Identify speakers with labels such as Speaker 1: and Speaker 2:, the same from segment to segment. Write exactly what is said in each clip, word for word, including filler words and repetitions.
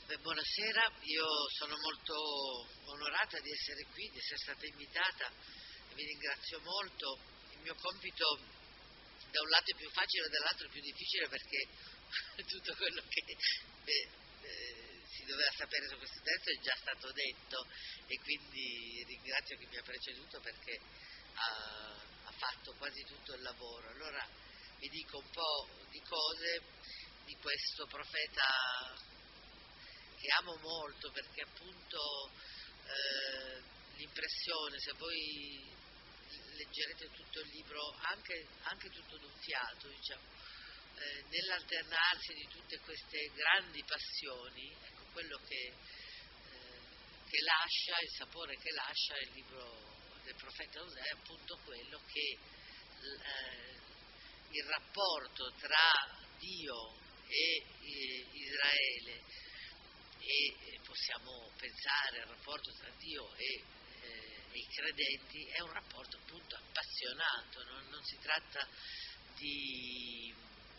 Speaker 1: Beh, buonasera, io sono molto onorata di essere qui, di essere stata invitata e vi ringrazio molto. Il mio compito da un lato è più facile e dall'altro è più difficile perché tutto quello che eh, eh, si doveva sapere su questo testo è già stato detto e quindi ringrazio chi mi ha preceduto perché ha, ha fatto quasi tutto il lavoro. Allora vi dico un po' di cose di questo profeta che amo molto perché appunto eh, l'impressione, se voi leggerete tutto il libro, anche, anche tutto d'un fiato, diciamo, eh, nell'alternarsi di tutte queste grandi passioni, ecco quello che, eh, che lascia, il sapore che lascia il libro del profeta Osea è appunto quello che eh, il rapporto tra Dio e eh, Israele, e possiamo pensare al rapporto tra Dio e, eh, e i credenti, è un rapporto appunto appassionato, non, non si tratta di,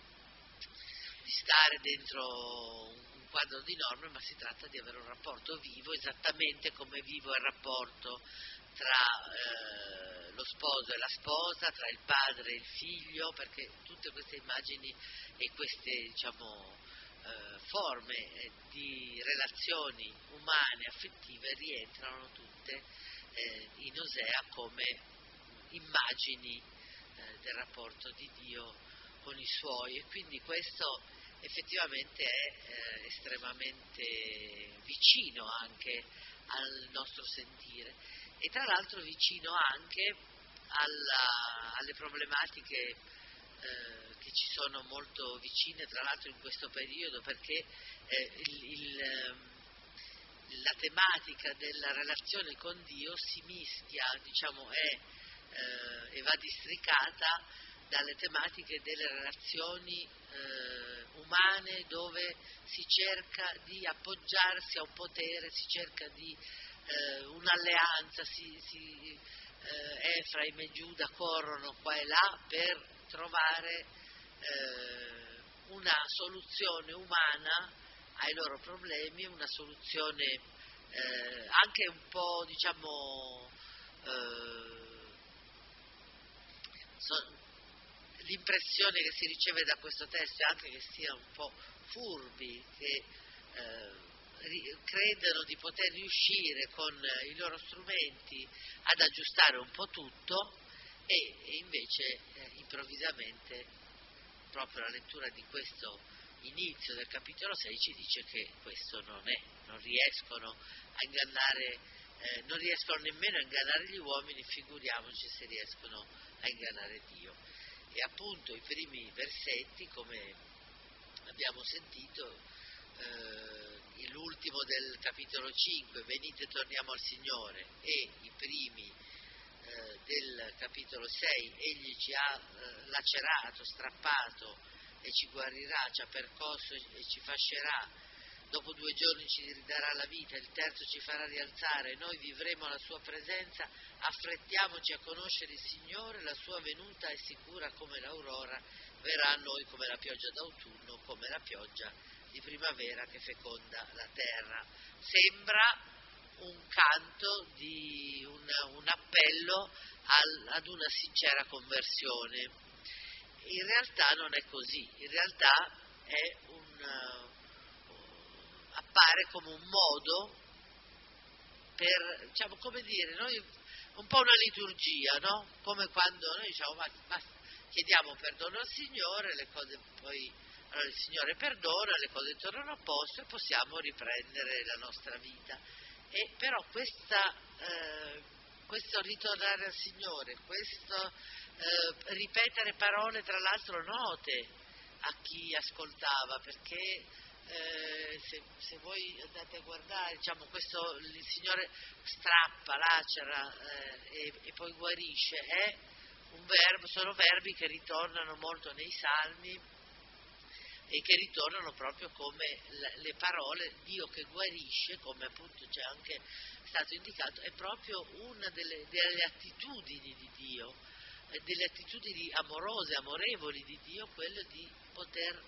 Speaker 1: di stare dentro un quadro di norme, ma si tratta di avere un rapporto vivo, esattamente come vivo il rapporto tra eh, lo sposo e la sposa, tra il padre e il figlio, perché tutte queste immagini e queste, diciamo, Eh, forme eh, di relazioni umane, affettive, rientrano tutte eh, in Osea come immagini eh, del rapporto di Dio con i suoi, e quindi questo effettivamente è eh, estremamente vicino anche al nostro sentire e tra l'altro vicino anche alla, alle problematiche Eh, che ci sono molto vicine tra l'altro in questo periodo, perché eh, il, il, ehm, la tematica della relazione con Dio si mischia, diciamo, è, eh, e va districata dalle tematiche delle relazioni eh, umane, dove si cerca di appoggiarsi a un potere, si cerca di eh, un'alleanza, si, si, eh, Efraim e Giuda corrono qua e là per trovare eh, una soluzione umana ai loro problemi, una soluzione eh, anche un po', diciamo, eh, so, l'impressione che si riceve da questo testo è anche che siano un po' furbi, che eh, ri- credono di poter riuscire con i loro strumenti ad aggiustare un po' tutto. E, e invece eh, improvvisamente proprio la lettura di questo inizio del capitolo sei ci dice che questo non è, non riescono a ingannare, eh, non riescono nemmeno a ingannare gli uomini, figuriamoci se riescono a ingannare Dio. E appunto i primi versetti, come abbiamo sentito, eh, l'ultimo del capitolo cinque, venite torniamo al Signore, e i primi del capitolo sei, egli ci ha eh, lacerato, strappato e ci guarirà, ci ha percosso e ci fascerà, dopo due giorni ci ridarà la vita, il terzo ci farà rialzare, noi vivremo alla sua presenza, affrettiamoci a conoscere il Signore, la sua venuta è sicura come l'aurora, verrà a noi come la pioggia d'autunno, come la pioggia di primavera che feconda la terra. Sembra un canto, di un, un appello al, ad una sincera conversione. In realtà non è così, in realtà è un, uh, appare come un modo per, diciamo, come dire, noi, un po' una liturgia, no? Come quando noi diciamo, ma, ma chiediamo perdono al Signore, le cose poi, allora il Signore perdona, le cose tornano a posto e possiamo riprendere la nostra vita. E però questa, eh, questo ritornare al Signore, questo eh, ripetere parole tra l'altro note a chi ascoltava, perché eh, se, se voi andate a guardare, diciamo, questo il Signore strappa, lacera eh, e, e poi guarisce, è un verbo, sono verbi che ritornano molto nei Salmi e che ritornano proprio come le parole Dio che guarisce, come appunto c'è anche stato indicato, è proprio una delle, delle attitudini di Dio, eh, delle attitudini amorose, amorevoli di Dio, quello di poter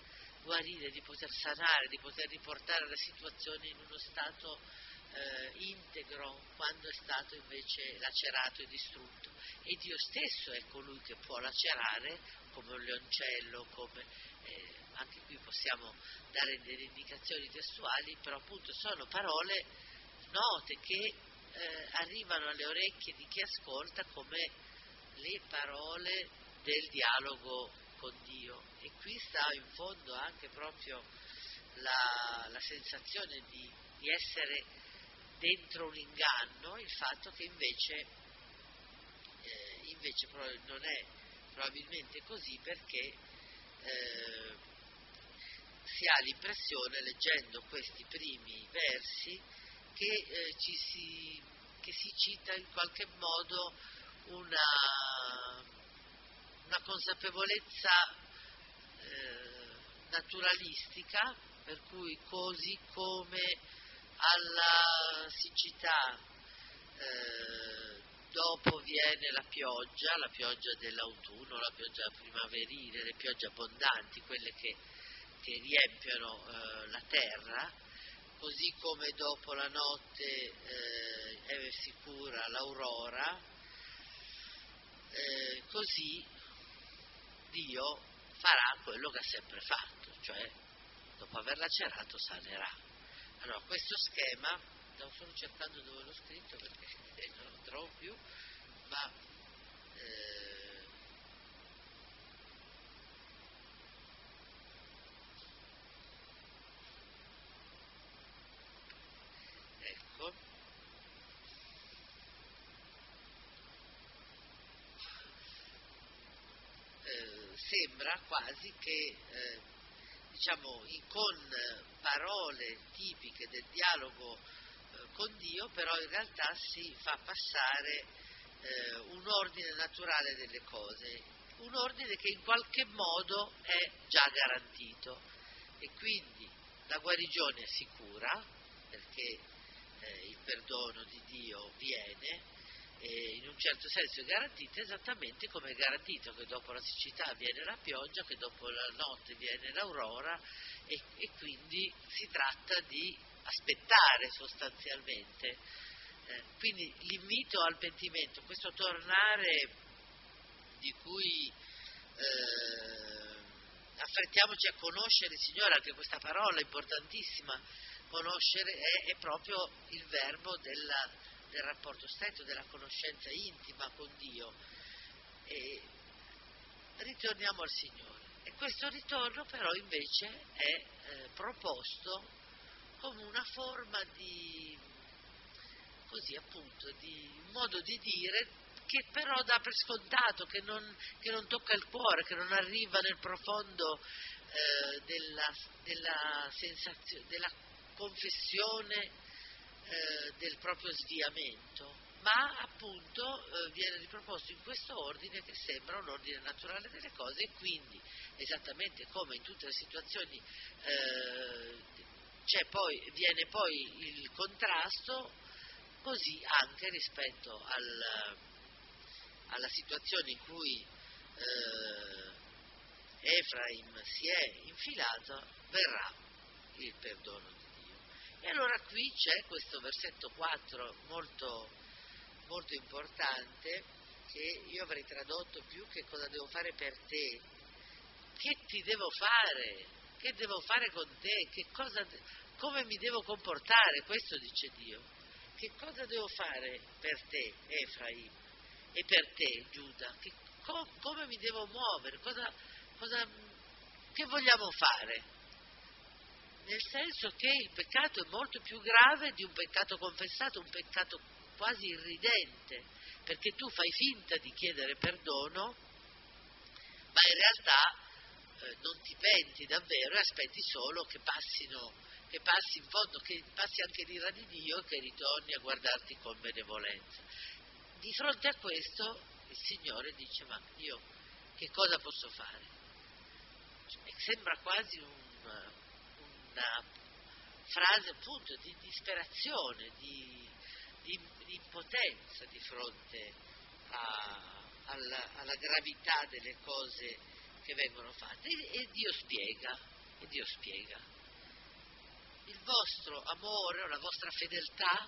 Speaker 1: guarire, di poter sanare, di poter riportare la situazione in uno stato eh, integro quando è stato invece lacerato e distrutto. E Dio stesso è colui che può lacerare come un leoncello, come eh, anche qui possiamo dare delle indicazioni testuali, però appunto sono parole note che eh, arrivano alle orecchie di chi ascolta come le parole del dialogo con Dio. E qui sta in fondo anche proprio la, la sensazione di, di essere dentro un inganno, il fatto che invece, eh, invece non è probabilmente così, perché eh, si ha l'impressione, leggendo questi primi versi, che, eh, ci si, che si cita in qualche modo una, una consapevolezza eh, naturalistica, per cui così come alla siccità eh, dopo viene la pioggia, la pioggia dell'autunno, la pioggia primaverile, le piogge abbondanti, quelle che, che riempiono eh, la terra, così come dopo la notte eh, è sicura l'aurora, eh, così Dio farà quello che ha sempre fatto, cioè dopo aver lacerato sanerà. Allora, questo schema, stavo solo cercando dove l'ho scritto perché non lo trovo più, ma eh, ecco, eh, sembra quasi che eh, diciamo con parole tipiche del dialogo eh, con Dio, però in realtà si fa passare eh, un ordine naturale delle cose, un ordine che in qualche modo è già garantito, e quindi la guarigione è sicura perché eh, il perdono di Dio viene, e in un certo senso è garantito esattamente come è garantito che dopo la siccità viene la pioggia, che dopo la notte viene l'aurora, e, e quindi si tratta di aspettare sostanzialmente. Eh, quindi l'invito al pentimento, questo tornare di cui eh, affrettiamoci a conoscere il Signore, anche questa parola importantissima, conoscere è, è proprio il verbo della, del rapporto stretto, della conoscenza intima con Dio, e ritorniamo al Signore. E questo ritorno però invece è eh, proposto come una forma di, così appunto, di modo di dire che però dà per scontato, che non, che non tocca il cuore, che non arriva nel profondo eh, della, della sensazione, della confessione eh, del proprio sviamento, ma appunto eh, viene riproposto in questo ordine che sembra un ordine naturale delle cose, e quindi esattamente come in tutte le situazioni eh, c'è poi, viene poi il contrasto, così anche rispetto al, alla situazione in cui eh, Efraim si è infilato, verrà il perdono di Dio. E allora qui c'è questo versetto quattro molto, molto importante, che io avrei tradotto più che cosa devo fare per te, che ti devo fare, che devo fare con te, che cosa, come mi devo comportare, questo dice Dio. Che cosa devo fare per te, Efraim, e per te, Giuda? Che, co, come mi devo muovere? Cosa, cosa, che vogliamo fare? Nel senso che il peccato è molto più grave di un peccato confessato, un peccato quasi irridente, perché tu fai finta di chiedere perdono, ma in realtà eh, non ti penti davvero e aspetti solo che passino, che passi in fondo, che passi anche l'ira di Dio e che ritorni a guardarti con benevolenza. Di fronte a questo il Signore dice: ma io che cosa posso fare? Cioè, sembra quasi un, una frase appunto di disperazione, di, di, di impotenza di fronte a, alla, alla gravità delle cose che vengono fatte, e, e Dio spiega. E Dio spiega: il vostro amore o la vostra fedeltà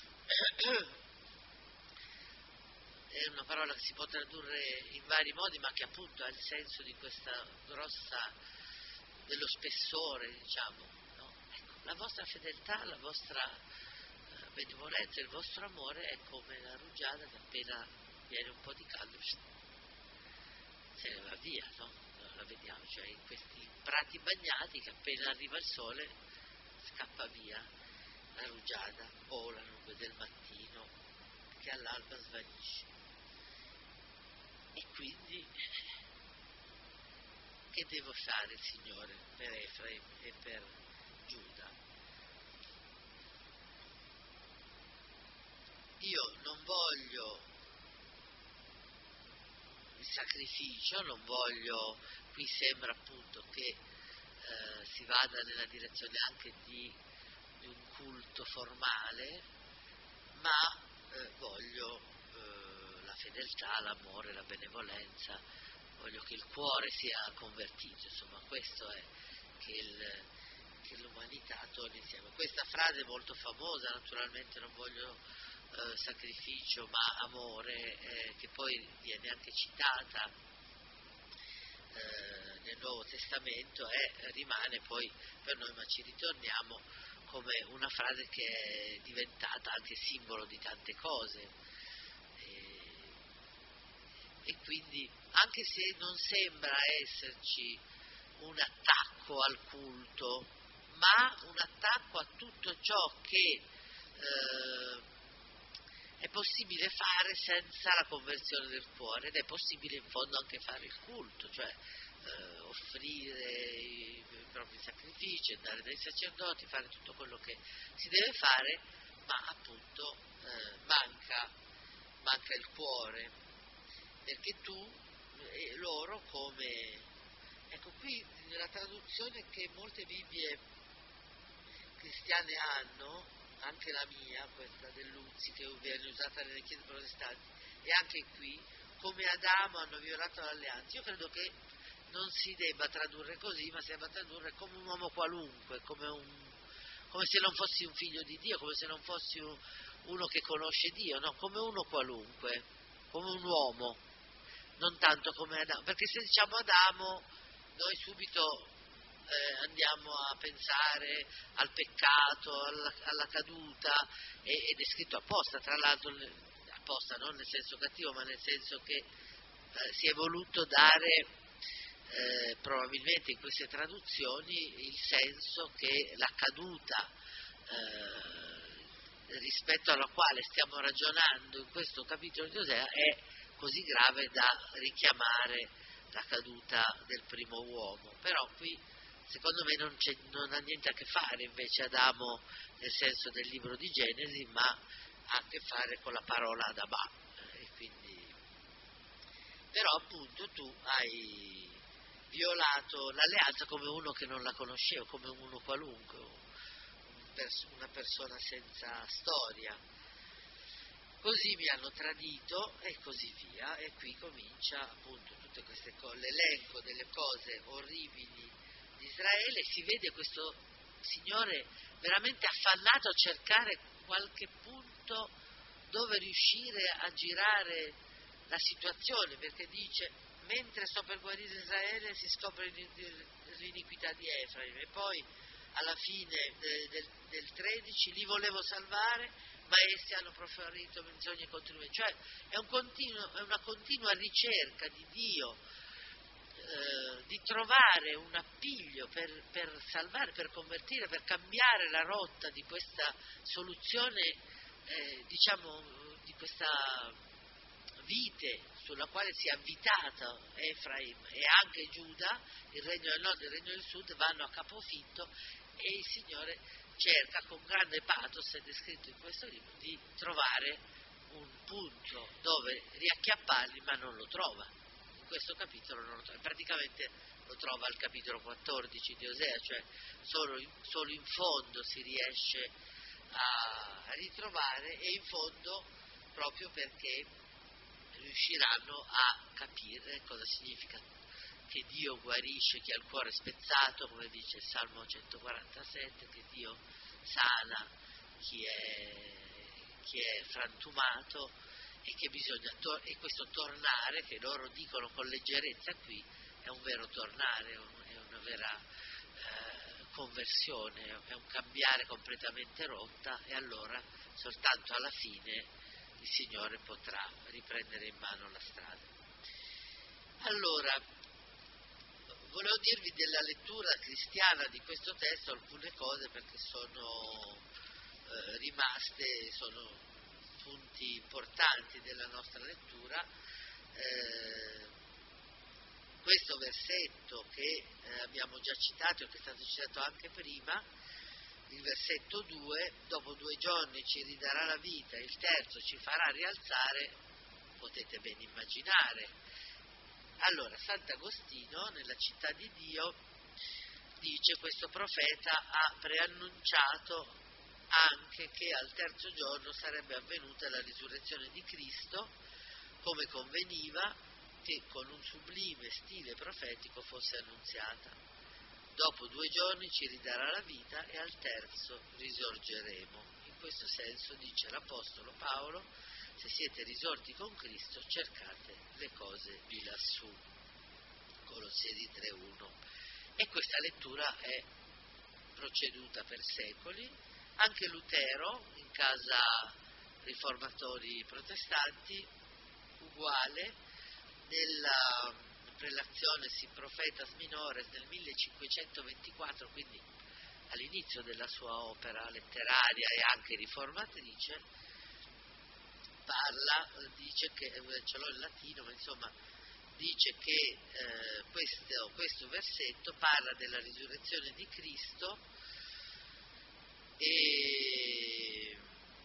Speaker 1: è una parola che si può tradurre in vari modi, ma che appunto ha il senso di questa grossa, dello spessore, diciamo, no? Ecco, la vostra fedeltà, la vostra eh, benevolenza, il vostro amore è come la rugiada che appena viene un po' di caldo se ne va via, no? La vediamo, cioè in questi prati bagnati che appena arriva il sole scappa via la rugiada o la nube del mattino che all'alba svanisce. E quindi che devo fare il Signore per Efraim e per Giuda? Io non voglio il sacrificio, non voglio, qui sembra appunto che eh, si vada nella direzione anche di, di un culto formale, ma eh, voglio eh, la fedeltà, l'amore, la benevolenza, voglio che il cuore sia convertito, insomma questo è che, il, che l'umanità torni insieme. Questa frase è molto famosa, naturalmente non voglio eh, sacrificio ma amore, eh, che poi viene anche citata eh, nel Nuovo Testamento e rimane poi per noi, ma ci ritorniamo, come una frase che è diventata anche simbolo di tante cose. E, e quindi, anche se non sembra esserci un attacco al culto, ma un attacco a tutto ciò che eh, è possibile fare senza la conversione del cuore, ed è possibile in fondo anche fare il culto, cioè eh, offrire i, i propri sacrifici, andare dai sacerdoti, fare tutto quello che si deve fare, ma appunto eh, manca, manca il cuore, perché tu e loro come, ecco qui nella traduzione che molte Bibbie cristiane hanno, anche la mia, questa dell'Uzzi che viene usata nelle chiese protestanti, e anche qui, come Adamo hanno violato l'alleanza. Io credo che non si debba tradurre così, ma si debba tradurre come un uomo qualunque, come, un, come se non fossi un figlio di Dio, come se non fossi un, uno che conosce Dio, no, come uno qualunque, come un uomo, non tanto come Adamo, perché se diciamo Adamo noi subito Eh, andiamo a pensare al peccato, alla, alla caduta, e, ed è scritto apposta, tra l'altro apposta non nel senso cattivo, ma nel senso che eh, si è voluto dare eh, probabilmente in queste traduzioni il senso che la caduta eh, rispetto alla quale stiamo ragionando in questo capitolo di Osea è così grave da richiamare la caduta del primo uomo. Però qui secondo me non, c'è, non ha niente a che fare invece Adamo nel senso del libro di Genesi, ma ha a che fare con la parola Adamà. E quindi, però appunto tu hai violato l'alleanza come uno che non la conosceva, come uno qualunque, un pers- una persona senza storia. Così mi hanno tradito e così via, e qui comincia appunto tutte queste cose, l'elenco delle cose orribili di Israele. Si vede questo Signore veramente affannato a cercare qualche punto dove riuscire a girare la situazione, perché dice: mentre sto per guarire Israele si scopre l'iniquità di Efraim, e poi alla fine del, del, del tredici li volevo salvare, ma essi hanno proferito menzogne contro me. Cioè è, un continuo, è una continua ricerca di Dio eh, di trovare un appiglio per, per salvare, per convertire, per cambiare la rotta di questa soluzione, eh, diciamo, di questa vite sulla quale si è avvitata Efraim e anche Giuda, il regno del nord e il regno del sud vanno a capofitto, e il Signore cerca con grande pathos, è descritto in questo libro, di trovare un punto dove riacchiapparli, ma non lo trova. In questo capitolo non lo trova, praticamente lo trova al capitolo quattordici di Osea, cioè solo in, solo in fondo si riesce a, a ritrovare, e in fondo proprio perché riusciranno a capire cosa significa che Dio guarisce chi ha il cuore spezzato, come dice il Salmo centoquarantasette, che Dio sana chi è, chi è frantumato, e che bisogna tor- e questo tornare, che loro dicono con leggerezza qui, è un vero tornare, è una vera eh, conversione, è un cambiare completamente rotta, e allora soltanto alla fine il Signore potrà riprendere in mano la strada. Allora, volevo dirvi della lettura cristiana di questo testo alcune cose, perché sono eh, rimaste, sono punti importanti della nostra lettura. Eh, questo versetto che eh, abbiamo già citato e che è stato citato anche prima, il versetto due, dopo due giorni ci ridarà la vita, il terzo ci farà rialzare, potete ben immaginare. Allora, Sant'Agostino, nella Città di Dio, dice: questo profeta ha preannunciato anche che al terzo giorno sarebbe avvenuta la risurrezione di Cristo, come conveniva che con un sublime stile profetico fosse annunziata. Dopo due giorni ci ridarà la vita e al terzo risorgeremo. In questo senso dice l'Apostolo Paolo: se siete risorti con Cristo, cercate le cose di lassù. Colossesi tre uno. E questa lettura è proceduta per secoli. Anche Lutero, in casa riformatori protestanti, uguale, nella Relationes Prophetas Minores del millecinquecentoventiquattro, quindi all'inizio della sua opera letteraria e anche riformatrice, parla, dice che, ce l'ho in latino, ma insomma, dice che eh, questo, questo versetto parla della risurrezione di Cristo e,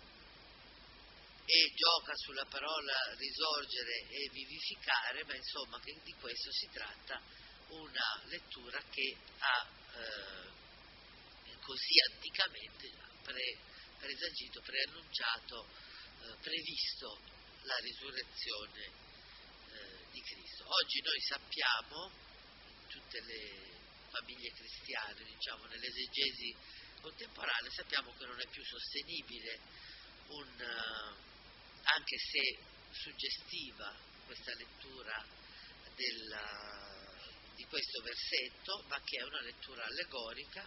Speaker 1: e gioca sulla parola risorgere e vivificare, ma insomma che di questo si tratta, una lettura che ha eh, così anticamente pre, presagito, preannunciato, eh, previsto la risurrezione eh, di Cristo. Oggi noi sappiamo, in tutte le famiglie cristiane, diciamo nell'esegesi contemporanea, sappiamo che non è più sostenibile un, anche se suggestiva, questa lettura della, di questo versetto, ma che è una lettura allegorica,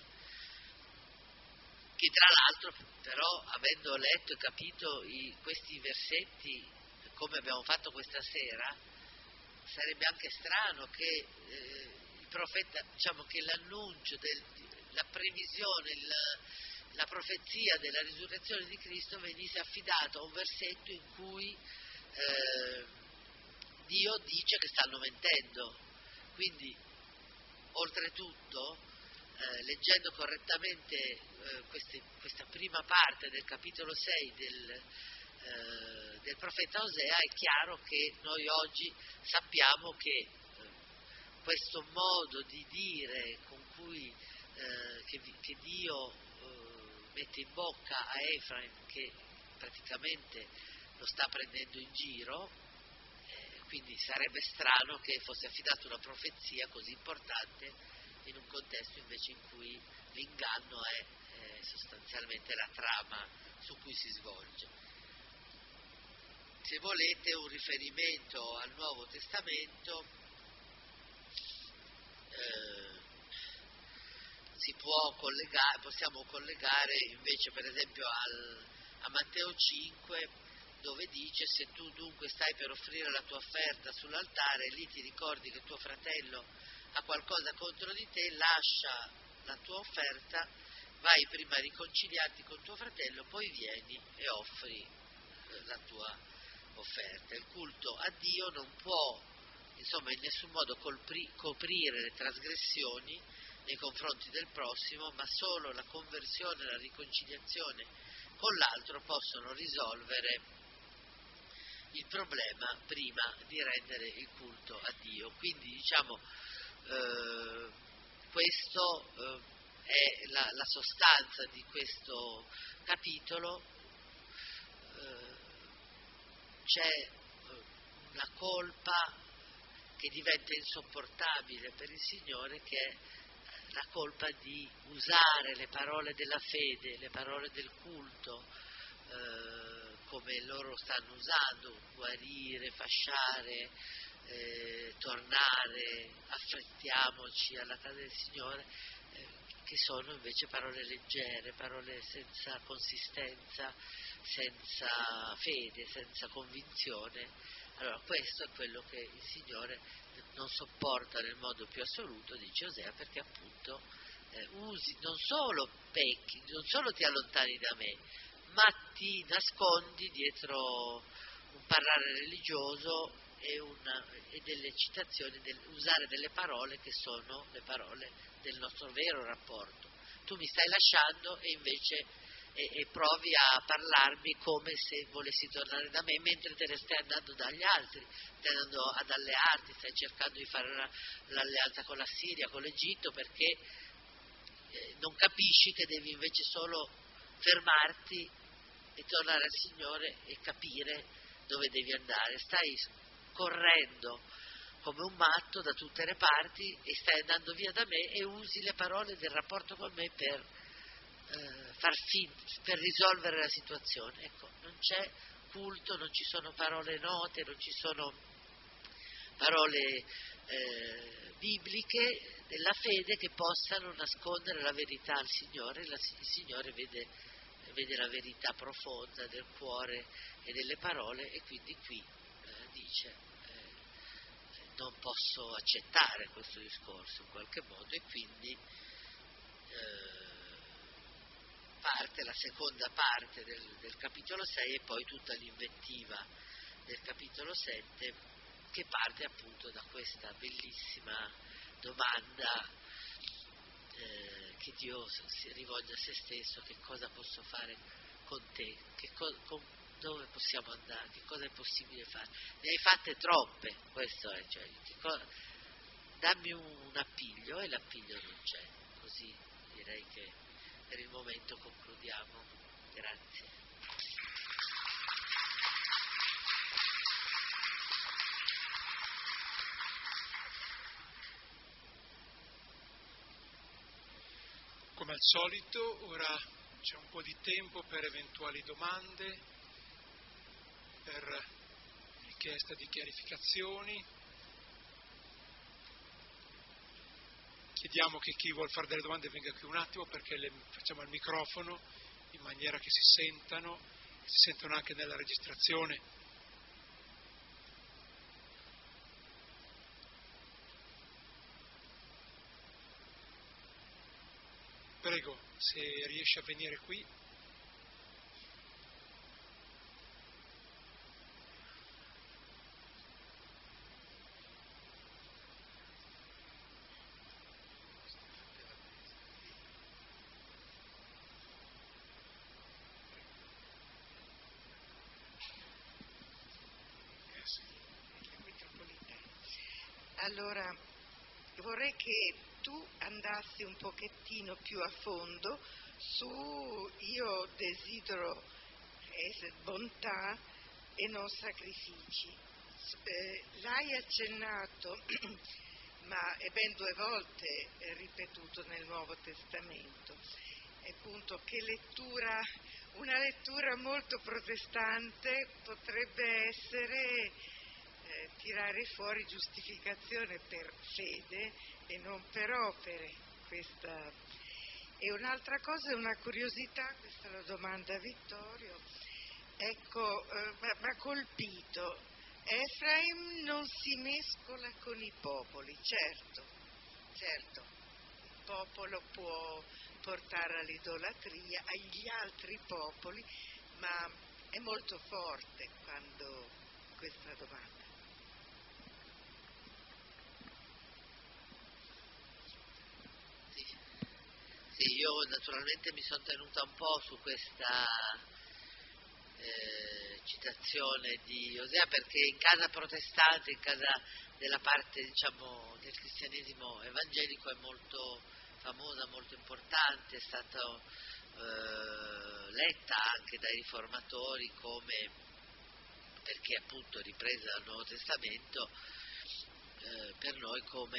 Speaker 1: che tra l'altro però, avendo letto e capito i, questi versetti come abbiamo fatto questa sera, sarebbe anche strano che eh, il profeta, diciamo che l'annuncio del, la previsione, il, la profezia della risurrezione di Cristo venisse affidato a un versetto in cui eh, Dio dice che stanno mentendo. Quindi, oltretutto, eh, leggendo correttamente eh, queste, questa prima parte del capitolo sei del, eh, del profeta Osea, è chiaro che noi oggi sappiamo che eh, questo modo di dire con cui eh, che, che Dio eh, mette in bocca a Efraim, che praticamente lo sta prendendo in giro, eh, quindi sarebbe strano che fosse affidata una profezia così importante in un contesto invece in cui l'inganno è eh, sostanzialmente la trama su cui si svolge. Se volete un riferimento al Nuovo Testamento, eh, si può collegare, possiamo collegare invece per esempio al, a Matteo cinque, dove dice: se tu dunque stai per offrire la tua offerta sull'altare e lì ti ricordi che tuo fratello ha qualcosa contro di te, lascia la tua offerta, vai prima a riconciliarti con tuo fratello, poi vieni e offri eh, la tua offerta. Il culto a Dio non può, insomma, in nessun modo colpri, coprire le trasgressioni nei confronti del prossimo, ma solo la conversione e la riconciliazione con l'altro possono risolvere il problema prima di rendere il culto a Dio. Quindi diciamo eh, questo eh, è la, la sostanza di questo capitolo. Eh, c'è una colpa che diventa insopportabile per il Signore, che è la colpa di usare le parole della fede, le parole del culto, eh, come loro stanno usando, guarire, fasciare, eh, tornare, affrettiamoci alla casa del Signore, eh, che sono invece parole leggere, parole senza consistenza, senza fede, senza convinzione. Allora questo è quello che il Signore non sopporta nel modo più assoluto, dice Osea, perché appunto eh, usi, non solo pecchi, non solo ti allontani da me, ma ti nascondi dietro un parlare religioso e, una, e delle citazioni, del, usare delle parole che sono le parole del nostro vero rapporto. Tu mi stai lasciando e invece e, e provi a parlarmi come se volessi tornare da me, mentre te ne stai andando dagli altri, stai andando ad allearti, stai cercando di fare una, l'alleanza con la Siria, con l'Egitto, perché eh, non capisci che devi invece solo fermarti e tornare al Signore e capire dove devi andare. Stai correndo come un matto da tutte le parti e stai andando via da me e usi le parole del rapporto con me per eh, far fin- per risolvere la situazione. Ecco, non c'è culto, non ci sono parole note, non ci sono parole eh, bibliche della fede che possano nascondere la verità al Signore. La, il Signore vede, vede la verità profonda del cuore e delle parole, e quindi qui eh, dice eh, non posso accettare questo discorso in qualche modo, e quindi eh, parte la seconda parte del, del capitolo sei e poi tutta l'invettiva del capitolo sette, che parte appunto da questa bellissima domanda eh, che Dio si rivolge a se stesso: che cosa posso fare con te, che co- con, dove possiamo andare, che cosa è possibile fare. Ne hai fatte troppe, questo è, cioè, che co- dammi un, un appiglio, e l'appiglio non c'è. Così direi che per il momento concludiamo. Grazie.
Speaker 2: Come al solito, ora c'è un po' di tempo per eventuali domande, per richiesta di chiarificazioni. Chiediamo che chi vuol fare delle domande venga qui un attimo, perché le facciamo al microfono in maniera che si sentano, si sentono anche nella registrazione. Prego, se riesce a venire qui.
Speaker 3: Allora, vorrei che tu andassi un pochettino più a fondo su io desidero essere bontà e non sacrifici. Eh, l'hai accennato, ma è ben due volte ripetuto nel Nuovo Testamento. E appunto che lettura, una lettura molto protestante potrebbe essere eh, tirare fuori giustificazione per fede e non per opere. Questa è un'altra cosa, una curiosità, questa è la domanda a Vittorio. Ecco, eh, mi ha colpito. Efraim non si mescola con i popoli, certo, certo, il popolo può portare all'idolatria, agli altri popoli, ma è molto forte quando questa domanda.
Speaker 1: Sì, sì, io naturalmente mi sono tenuta un po' su questa eh, citazione di Osea, perché in casa protestante, in casa della parte diciamo del cristianesimo evangelico è molto famosa, molto importante, è stata eh, letta anche dai riformatori come, perché appunto ripresa dal Nuovo Testamento, eh, per noi come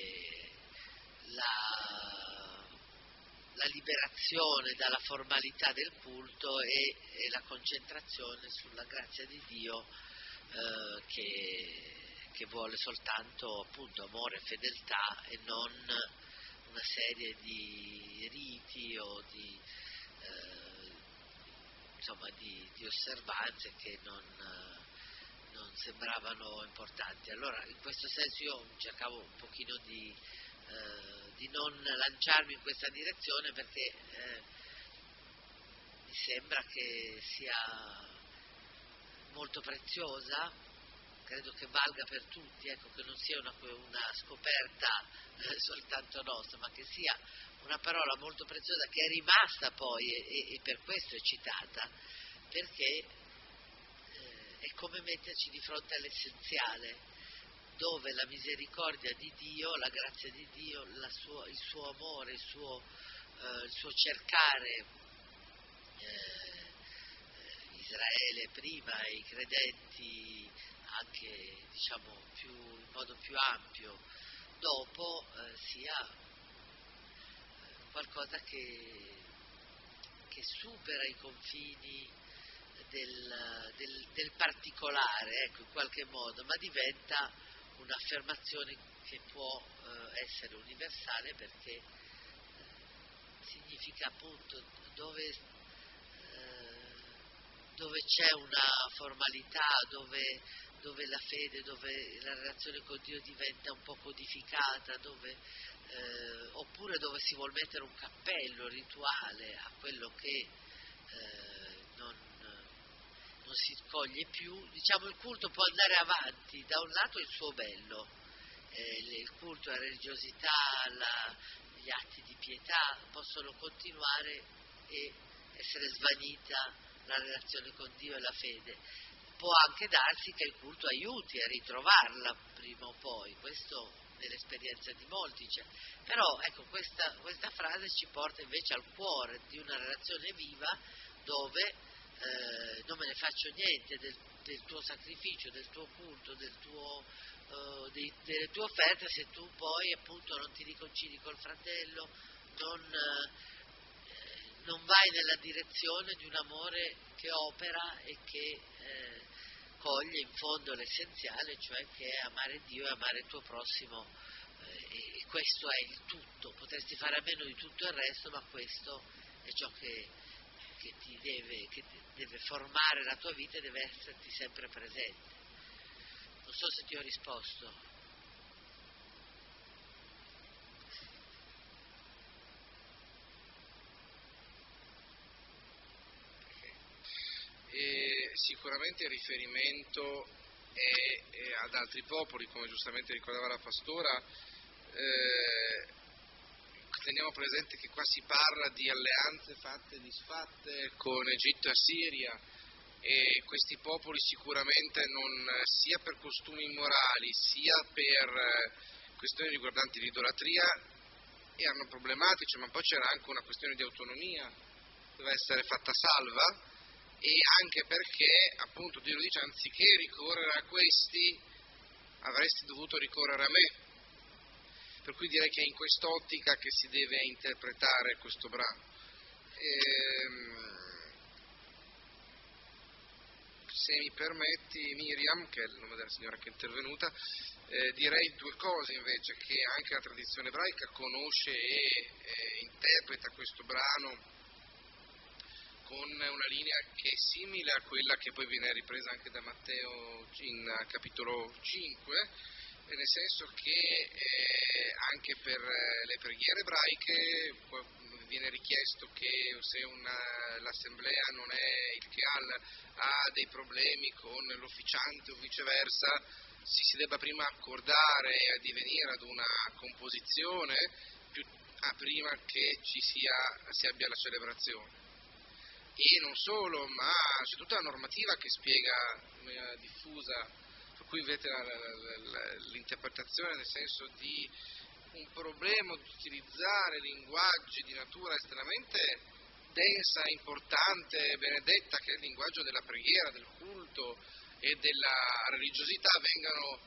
Speaker 1: la, la liberazione dalla formalità del culto e, e la concentrazione sulla grazia di Dio eh, che, che vuole soltanto appunto amore e fedeltà e non una serie di riti o di, eh, insomma, di, di osservanze che non, non sembravano importanti. Allora in questo senso io cercavo un pochino di, eh, di non lanciarmi in questa direzione perché eh, mi sembra che sia molto preziosa. Credo che valga per tutti, ecco, che non sia una, una scoperta eh, soltanto nostra, ma che sia una parola molto preziosa che è rimasta poi e, e per questo è citata, perché eh, è come metterci di fronte all'essenziale, dove la misericordia di Dio, la grazia di Dio, la sua, il suo amore, il suo, eh, il suo cercare eh, Israele prima e i credenti anche diciamo più, in modo più ampio dopo eh, sia qualcosa che, che supera i confini del, del, del particolare, ecco, in qualche modo, ma diventa un'affermazione che può eh, essere universale perché eh, significa appunto dove eh, dove c'è una formalità, dove, dove la fede, dove la relazione con Dio diventa un po' codificata, dove, eh, oppure dove si vuol mettere un cappello rituale a quello che eh, non, non si coglie più, diciamo il culto può andare avanti, da un lato il suo bello, eh, il culto, la religiosità, la, gli atti di pietà possono continuare e essere svanita la relazione con Dio e la fede. Può anche darsi che il culto aiuti a ritrovarla prima o poi, questo nell'esperienza di molti c'è. Però ecco, questa, questa frase ci porta invece al cuore di una relazione viva dove eh, non me ne faccio niente del, del tuo sacrificio, del tuo culto, del tuo, eh, dei, delle tue offerte se tu poi appunto non ti riconcili col fratello, non... Eh, non vai nella direzione di un amore che opera e che eh, coglie in fondo l'essenziale, cioè che è amare Dio e amare il tuo prossimo, eh, e questo è il tutto. Potresti fare a meno di tutto il resto, ma questo è ciò che, che ti deve, che deve formare la tua vita e deve esserti sempre presente. Non so se ti ho risposto.
Speaker 4: E sicuramente il riferimento è, è ad altri popoli, come giustamente ricordava la pastora. Eh, teniamo presente che qua si parla di alleanze fatte e disfatte con Egitto e Assiria, e questi popoli sicuramente non sia per costumi immorali sia per questioni riguardanti l'idolatria erano problematici, ma poi c'era anche una questione di autonomia, doveva essere fatta salva. E anche perché, appunto, Dio lo dice, anziché ricorrere a questi, avresti dovuto ricorrere a me. Per cui direi che è in quest'ottica che si deve interpretare questo brano. Ehm, se mi permetti, Miriam, che è il nome della signora che è intervenuta, eh, direi due cose invece, che anche la tradizione ebraica conosce e eh, interpreta questo brano con una linea che è simile a quella che poi viene ripresa anche da Matteo in capitolo cinque, nel senso che eh, anche per le preghiere ebraiche viene richiesto che se una, l'assemblea non è il Keal, ha dei problemi con l'officiante o viceversa, si, si debba prima accordare e addivenire ad una composizione più, ah, prima che ci sia, si abbia la celebrazione. E non solo, ma c'è tutta la normativa che spiega in maniera diffusa, per cui vedete la, la, la, l'interpretazione nel senso di un problema di utilizzare linguaggi di natura estremamente densa, importante, benedetta, che è il linguaggio della preghiera, del culto e della religiosità, vengano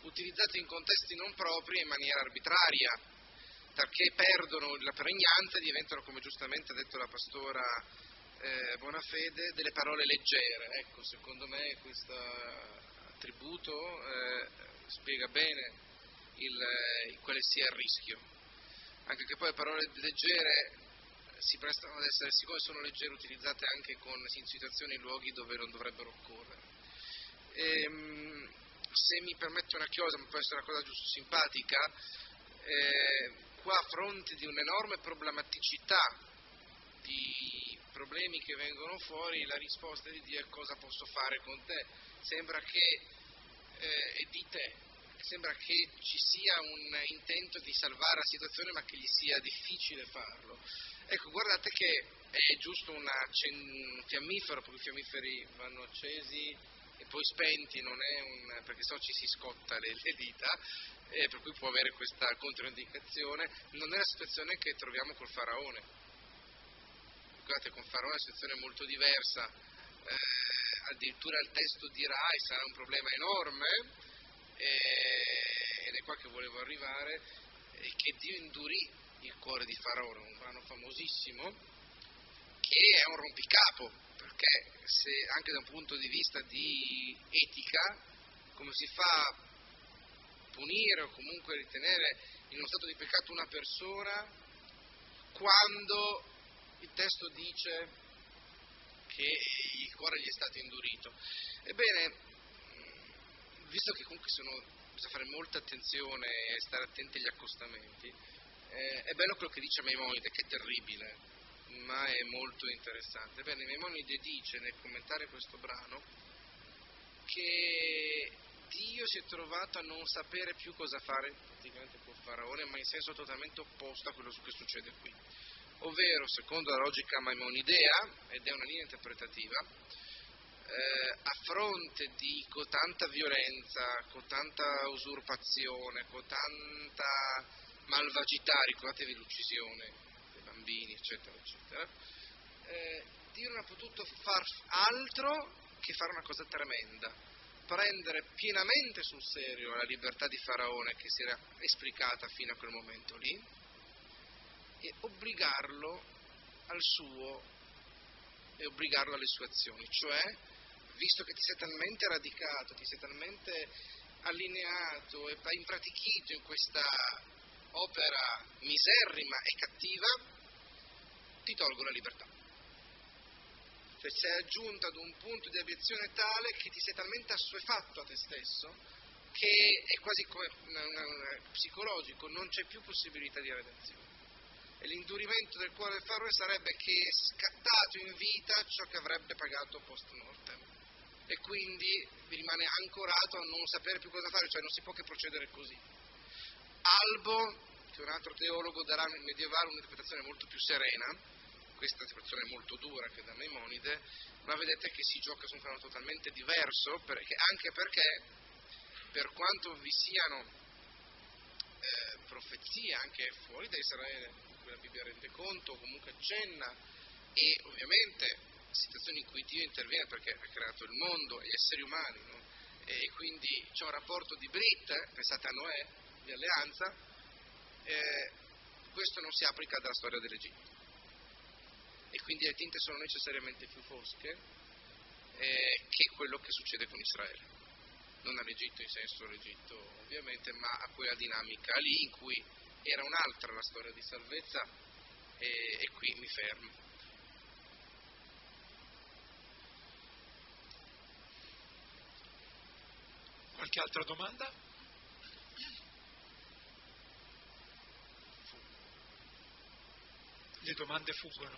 Speaker 4: utilizzate in contesti non propri e in maniera arbitraria, perché perdono la pregnanza e diventano, come giustamente ha detto la pastora eh, Bonafede, delle parole leggere. Ecco, secondo me questo attributo eh, spiega bene il, eh, quale sia il rischio, anche che poi le parole leggere si prestano ad essere, siccome sono leggere, utilizzate anche con, in situazioni e luoghi dove non dovrebbero occorrere. Ehm, se mi permette una chiosa, ma può essere una cosa giusto simpatica, eh, qua a fronte di un'enorme problematicità di problemi che vengono fuori, la risposta è di dire cosa posso fare con te. Sembra che eh, e di te sembra che ci sia un intento di salvare la situazione, ma che gli sia difficile farlo. Ecco, guardate che è giusto una, un fiammifero, perché i fiammiferi vanno accesi e poi spenti, non è un, perché sennò ci si scotta le, le dita, eh, per cui può avere questa controindicazione. Non è la situazione che troviamo col faraone. Guardate, con faraone è una situazione molto diversa, eh, addirittura il testo dirà, e sarà un problema enorme, eh, ed è qua che volevo arrivare, eh, che Dio indurì il cuore di Faraone, un brano famosissimo, che è un rompicapo, perché se anche da un punto di vista di etica, come si fa a punire o comunque ritenere in uno stato di peccato una persona quando il testo dice che il cuore gli è stato indurito? Ebbene, visto che comunque sono, bisogna fare molta attenzione e stare attenti agli accostamenti, eh, è bello quello che dice Maimonide, che è terribile, ma è molto interessante. Ebbene, Maimonide dice nel commentare questo brano che Dio si è trovato a non sapere più cosa fare praticamente con Faraone, ma in senso totalmente opposto a quello che succede qui. Ovvero, secondo la logica maimonidea, ed è una linea interpretativa, eh, a fronte di cotanta violenza, cotanta usurpazione, cotanta malvagità, ricordatevi l'uccisione dei bambini, eccetera, eccetera, eh, Dio non ha potuto far altro che fare una cosa tremenda, prendere pienamente sul serio la libertà di Faraone che si era esplicata fino a quel momento lì, e obbligarlo al suo e obbligarlo alle sue azioni, cioè, visto che ti sei talmente radicato, ti sei talmente allineato e impratichito in questa opera miserrima e cattiva, ti tolgo la libertà. Cioè sei aggiunto ad un punto di abiezione tale che ti sei talmente assuefatto a te stesso che è quasi come una, una, una, psicologico, non c'è più possibilità di redenzione. E l'indurimento del cuore del Faraone sarebbe che è scattato in vita ciò che avrebbe pagato post mortem, e quindi rimane ancorato a non sapere più cosa fare, cioè non si può che procedere così. Albo, che è un altro teologo, darà nel medievale un'interpretazione molto più serena, questa interpretazione è molto dura che da Maimonide, ma vedete che si gioca su un piano totalmente diverso, perché, anche perché per quanto vi siano eh, profezie anche fuori da Israele, la Bibbia rende conto, comunque accenna, e ovviamente situazioni in cui Dio interviene perché ha creato il mondo e gli esseri umani, no? E quindi c'è un rapporto di Brit, pensate a Noè, di alleanza, eh, questo non si applica alla storia dell'Egitto, e quindi le tinte sono necessariamente più fosche eh, che quello che succede con Israele, non all'Egitto in senso l'Egitto ovviamente, ma a quella dinamica lì in cui era un'altra la storia di salvezza, e, e qui mi fermo.
Speaker 2: Qualche altra domanda? Le domande fuggono.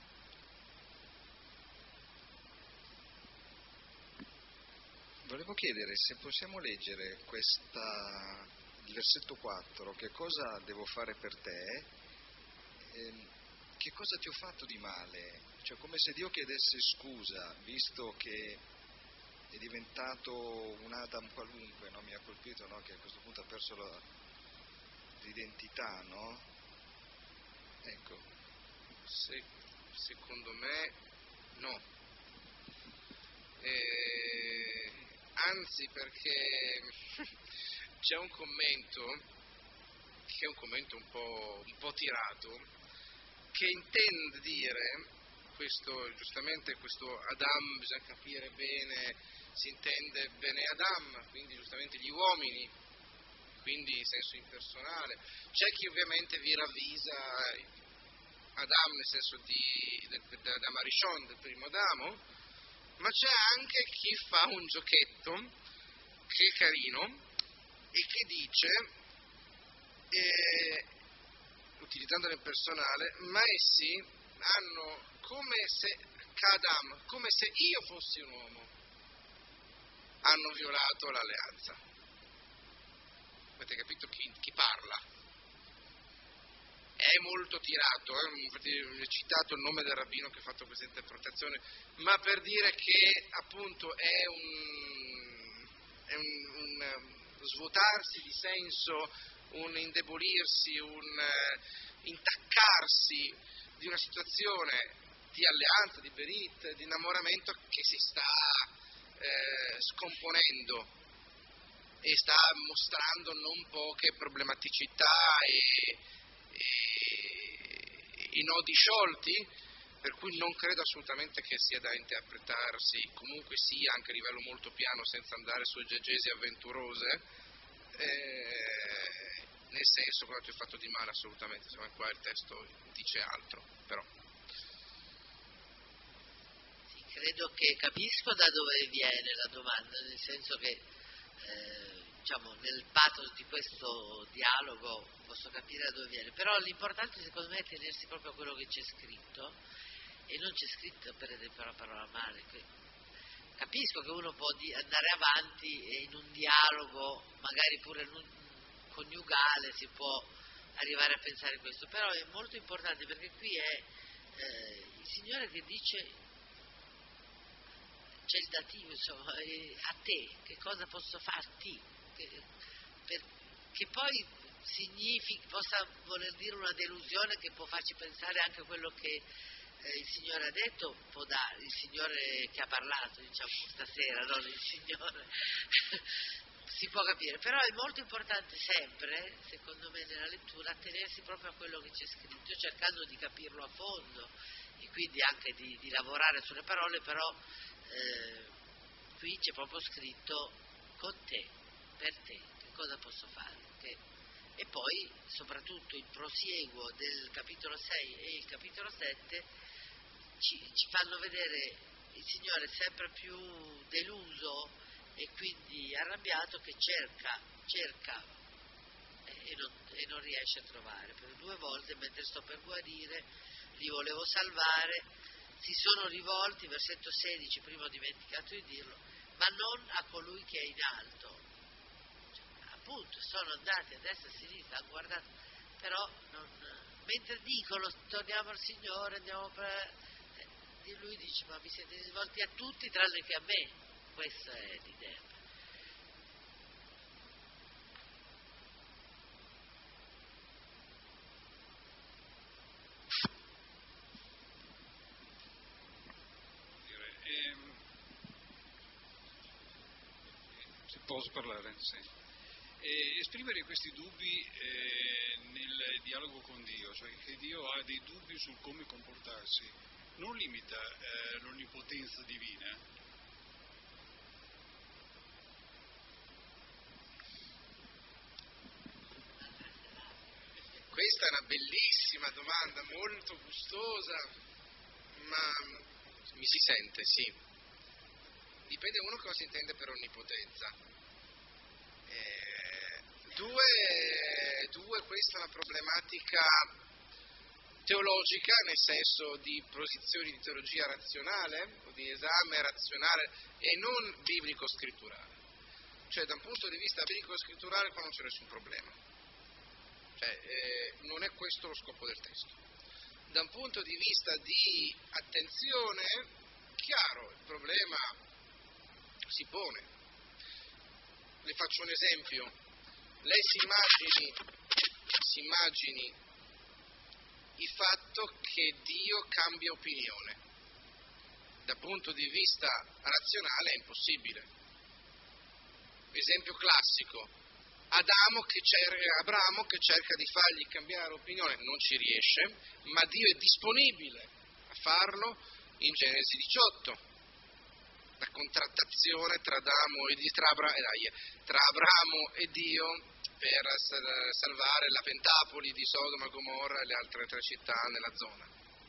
Speaker 5: Volevo chiedere se possiamo leggere questa, il versetto quattro, che cosa devo fare per te, eh, che cosa ti ho fatto di male, cioè come se Dio chiedesse scusa, visto che è diventato un Adam qualunque, no? Mi ha colpito, no? Che a questo punto ha perso la, l'identità, no? Ecco.
Speaker 4: Se, secondo me no. Eh, anzi, perché c'è un commento, che è un commento un po', un po' tirato, che intende dire, questo giustamente questo Adam, bisogna capire bene, si intende bene Adam, quindi giustamente gli uomini, quindi in senso impersonale. C'è chi ovviamente vi ravvisa Adam nel senso di, del, da Marichon, del primo Adamo, ma c'è anche chi fa un giochetto che è carino e che dice, eh, utilizzandolo in personale, ma essi hanno come se Adam, come se io fossi un uomo, hanno violato l'alleanza. Avete capito chi, chi parla? È molto tirato, eh? Infatti ho citato il nome del rabbino che ha fatto questa interpretazione, ma per dire che appunto è un, è un, un svuotarsi di senso, un indebolirsi, un uh, intaccarsi di una situazione di alleanza, di berit, di innamoramento che si sta eh, scomponendo e sta mostrando non poche problematicità e, e, e nodi sciolti, per cui non credo assolutamente che sia da interpretarsi, comunque sia anche a livello molto piano, senza andare su esegesi avventurose, eh, nel senso che non ti ho fatto di male assolutamente, secondo me qua il testo dice altro, però.
Speaker 1: Credo che capisco da dove viene la domanda, nel senso che eh, diciamo, nel pathos di questo dialogo posso capire da dove viene, però l'importante secondo me è tenersi proprio a quello che c'è scritto, e non c'è scritto per esempio la parola male. Capisco che uno può di andare avanti e in un dialogo, magari pure in un coniugale, si può arrivare a pensare questo, però è molto importante perché qui è eh, il Signore che dice, c'è il dativo, insomma, eh, a te, che cosa posso farti? Che, per, che poi significa, possa voler dire una delusione che può farci pensare anche a quello che eh, il Signore ha detto, può dare, il Signore che ha parlato, diciamo, stasera, non il Signore, si può capire, però è molto importante sempre, secondo me, nella lettura, attenersi proprio a quello che c'è scritto, cercando di capirlo a fondo e quindi anche di, di lavorare sulle parole, però Eh, qui c'è proprio scritto con te, per te, che cosa posso fare? Che... E poi soprattutto il prosieguo del capitolo sei e il capitolo sette ci, ci fanno vedere il Signore sempre più deluso e quindi arrabbiato, che cerca, cerca e non, e non riesce a trovare. Per due volte, mentre sto per guarire, li volevo salvare, si sono rivolti, versetto sedici, prima ho dimenticato di dirlo, ma non a colui che è in alto. Cioè, appunto, sono andati a destra e a sinistra, hanno guardato, però non, mentre dicono torniamo al Signore, andiamo per... Eh, lui dice, ma vi siete rivolti a tutti tranne che a me. Questa è l'idea.
Speaker 2: Posso parlare? Sì. E esprimere questi dubbi eh, nel dialogo con Dio, cioè che Dio ha dei dubbi sul come comportarsi, non limita eh, l'onnipotenza divina?
Speaker 4: Questa è una bellissima domanda, molto gustosa, ma mi si sente, sì. Dipende uno cosa si intende per onnipotenza. Eh, due, due, questa è una problematica teologica, nel senso di posizioni di teologia razionale, o di esame razionale, e non biblico-scritturale. Cioè, da un punto di vista biblico-scritturale qua non c'è nessun problema. Cioè, eh, non è questo lo scopo del testo. Da un punto di vista di attenzione, chiaro, il problema si pone. Le faccio un esempio. Lei si immagini, si immagini il fatto che Dio cambia opinione. Dal punto di vista razionale è impossibile. Esempio classico. Adamo che cer- Abramo che cerca di fargli cambiare opinione, non ci riesce, ma Dio è disponibile a farlo in Genesi diciotto. La contrattazione tra, Adamo e, tra, Abra- tra Abramo e Dio per salvare la pentapoli di Sodoma, Gomorra e le altre tre città nella zona.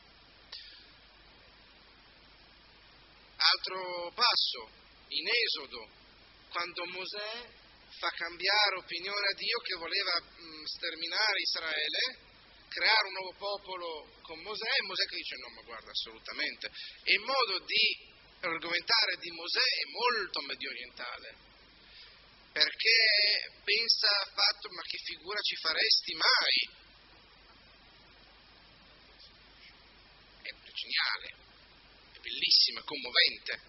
Speaker 4: Altro passo, in Esodo, quando Mosè fa cambiare opinione a Dio che voleva mh, sterminare Israele, creare un nuovo popolo con Mosè, e Mosè che dice no, ma guarda, assolutamente. E il modo di argomentare di Mosè è molto medio orientale, perché pensa al fatto, ma che figura ci faresti mai? È geniale, è bellissima, è commovente.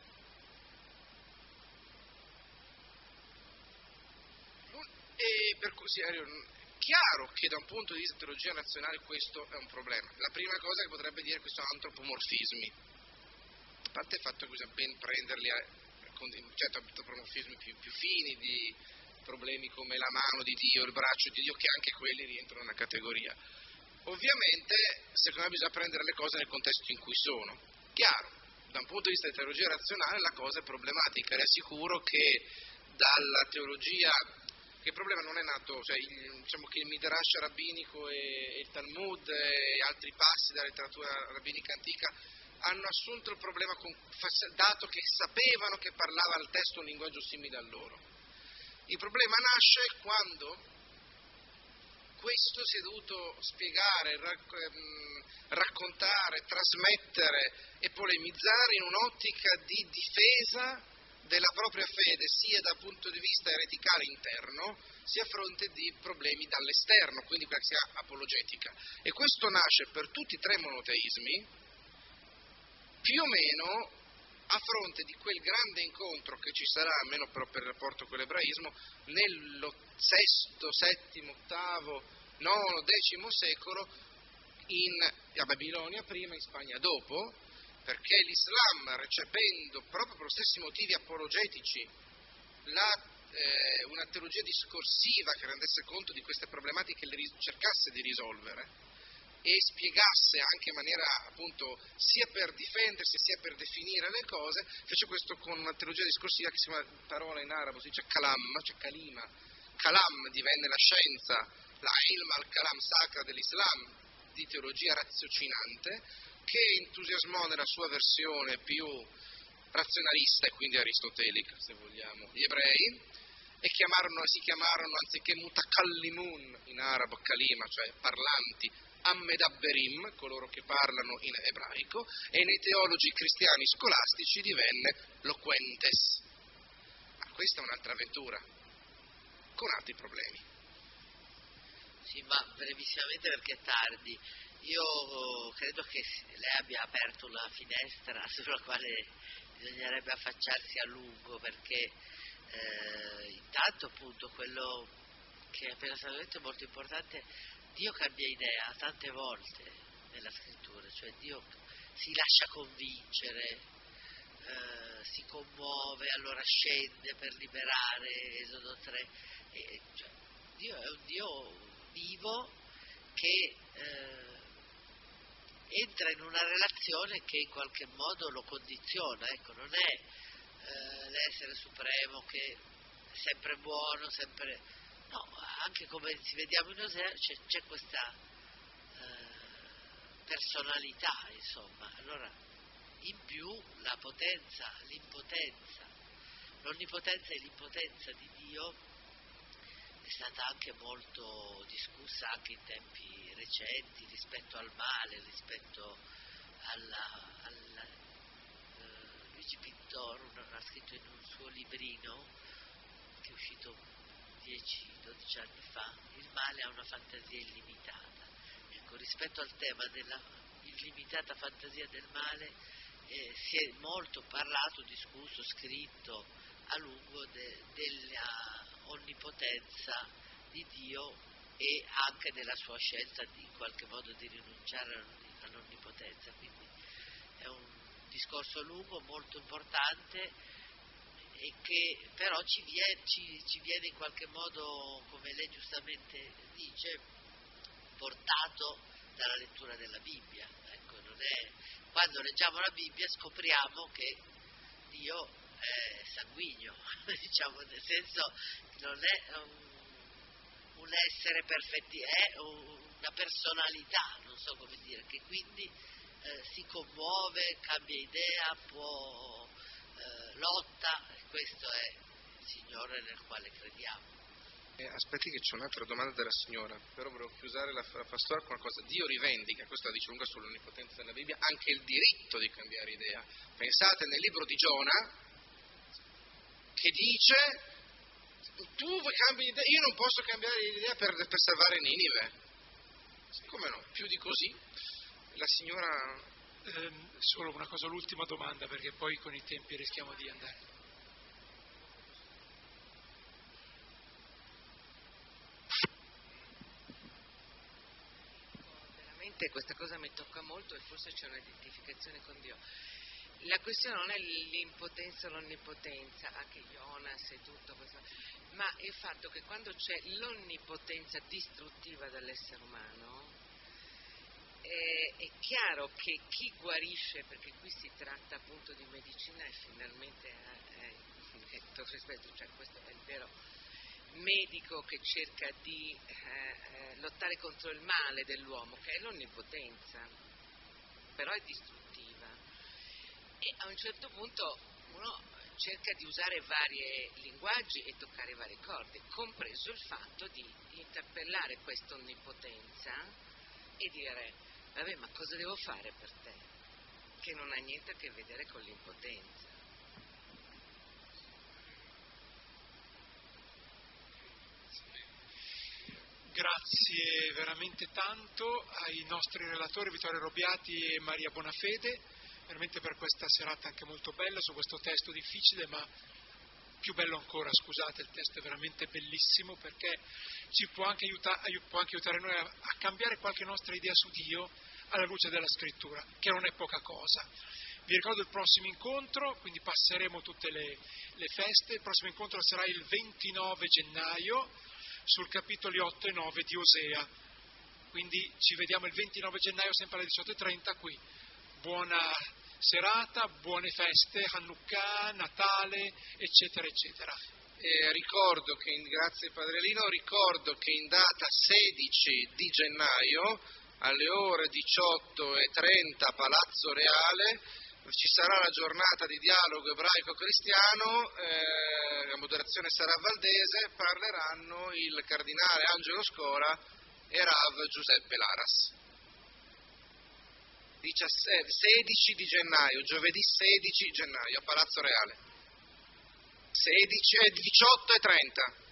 Speaker 4: E per così è chiaro che da un punto di vista di teologia nazionale questo è un problema. La prima cosa che potrebbe dire che sono antropomorfismi, a parte il fatto che bisogna ben prenderli a, con certo, antropomorfismi più, più fini, di problemi come la mano di Dio, il braccio di Dio, che anche quelli rientrano nella categoria. Ovviamente, secondo me, bisogna prendere le cose nel contesto in cui sono. Chiaro, da un punto di vista di teologia razionale la cosa è problematica, le assicuro che dalla teologia, che il problema non è nato, cioè il, diciamo che il Midrash rabbinico e, e il Talmud e altri passi della letteratura rabbinica antica hanno assunto il problema con, dato che sapevano che parlava il testo un linguaggio simile a loro. Il problema nasce quando questo si è dovuto spiegare, raccontare, trasmettere e polemizzare in un'ottica di difesa della propria fede, sia dal punto di vista ereticale interno, sia a fronte di problemi dall'esterno, quindi quella che si chiama apologetica. E questo nasce per tutti e tre i monoteismi, più o meno a fronte di quel grande incontro che ci sarà, almeno però per il rapporto con l'ebraismo, nello sesto, settimo, ottavo, nono, decimo secolo, in, a Babilonia prima, in Spagna dopo, perché l'Islam, recependo proprio per gli stessi motivi apologetici la, eh, una teologia discorsiva che rendesse conto di queste problematiche e le ris- cercasse di risolvere e spiegasse anche in maniera appunto sia per difendersi sia per definire le cose, fece questo con una teologia discorsiva che si chiama, parola in arabo si dice kalam, cioè kalima. Kalam divenne la scienza, la ilm al-kalam sacra dell'Islam, di teologia raziocinante, che entusiasmò nella sua versione più razionalista e quindi aristotelica, se vogliamo, gli ebrei, e chiamarono, si chiamarono, anziché mutakallimun in arabo, kalima, cioè parlanti, ammedabberim, coloro che parlano in ebraico, e nei teologi cristiani scolastici divenne loquentes. Ma questa è un'altra avventura, con altri problemi.
Speaker 1: Sì, ma brevissimamente perché è tardi. Io credo che lei abbia aperto una finestra sulla quale bisognerebbe affacciarsi a lungo, perché eh, intanto appunto quello che appena stato detto è molto importante. Dio cambia idea tante volte nella scrittura, cioè Dio si lascia convincere, eh, si commuove, allora scende per liberare, Esodo tre, e, cioè, Dio è un Dio vivo che eh, entra in una relazione che in qualche modo lo condiziona, ecco, non è eh, l'essere supremo che è sempre buono, sempre, no, anche come ci vediamo in Osea c'è, c'è questa eh, personalità, insomma. Allora, in più la potenza, l'impotenza, l'onnipotenza e l'impotenza di Dio è stata anche molto discussa anche in tempi recenti rispetto al male, rispetto alla, alla eh, Luigi Pintor ha scritto in un suo librino che è uscito dieci dodici anni fa, il male ha una fantasia illimitata. Ecco, rispetto al tema della illimitata fantasia del male eh, si è molto parlato, discusso, scritto a lungo de, della onnipotenza di Dio e anche della sua scelta di, in qualche modo di rinunciare all'onnipotenza. Quindi è un discorso lungo, molto importante, e che però ci viene, ci, ci viene in qualche modo, come lei giustamente dice, portato dalla lettura della Bibbia. Ecco, non è, quando leggiamo la Bibbia scopriamo che Dio è sanguigno, diciamo, nel senso che non è un, un essere perfetti, è una personalità, non so come dire, che quindi eh, si commuove, cambia idea, può, eh, lotta, e questo è il Signore nel quale crediamo.
Speaker 4: Eh, aspetti che c'è un'altra domanda della signora, però volevo chiusare la, la pastora con una cosa. Dio rivendica, questo la dice lunga sull'onnipotenza della Bibbia, anche il diritto di cambiare idea. Pensate nel libro di Giona, che dice, tu vuoi cambiare idea, io non posso cambiare idea per, per salvare Ninive. Come no? Più di così. La signora...
Speaker 6: Eh, solo una cosa, l'ultima domanda, perché poi con i tempi rischiamo di andare.
Speaker 7: Veramente questa cosa mi tocca molto e forse c'è un'identificazione con Dio. La questione non è l'impotenza o l'onnipotenza, anche Jonas e tutto questo, ma il fatto che quando c'è l'onnipotenza distruttiva dell'essere umano, eh, è chiaro che chi guarisce, perché qui si tratta appunto di medicina e finalmente è, è, è, rispetto, cioè questo è il vero medico che cerca di eh, eh, lottare contro il male dell'uomo, che è l'onnipotenza, però è distruttiva. E a un certo punto uno cerca di usare vari linguaggi e toccare varie corde, compreso il fatto di interpellare questa onnipotenza e dire, vabbè, ma cosa devo fare per te? Che non ha niente a che vedere con l'impotenza.
Speaker 6: Grazie veramente tanto ai nostri relatori Vittorio Robiati e Maria Bonafede, veramente per questa serata anche molto bella su questo testo difficile, ma più bello ancora, scusate, il testo è veramente bellissimo perché ci può anche, aiuta, può anche aiutare noi a, a cambiare qualche nostra idea su Dio alla luce della scrittura, che non è poca cosa. Vi ricordo il prossimo incontro, quindi passeremo tutte le, le feste, il prossimo incontro sarà il ventinove gennaio sul capitoli otto e nove di Osea, quindi ci vediamo il ventinove gennaio sempre alle diciotto e trenta qui. Buona serata, buone feste, Hanukkah, Natale, eccetera, eccetera.
Speaker 4: Eh, ricordo che, in, grazie Padre Lino, ricordo che in data sedici di gennaio alle ore diciotto e trenta a Palazzo Reale ci sarà la giornata di dialogo ebraico-cristiano, eh, la moderazione sarà Valdese, parleranno il cardinale Angelo Scora e Rav Giuseppe Laras. sedici di gennaio, giovedì sedici gennaio a Palazzo Reale, sedici, diciotto e trenta.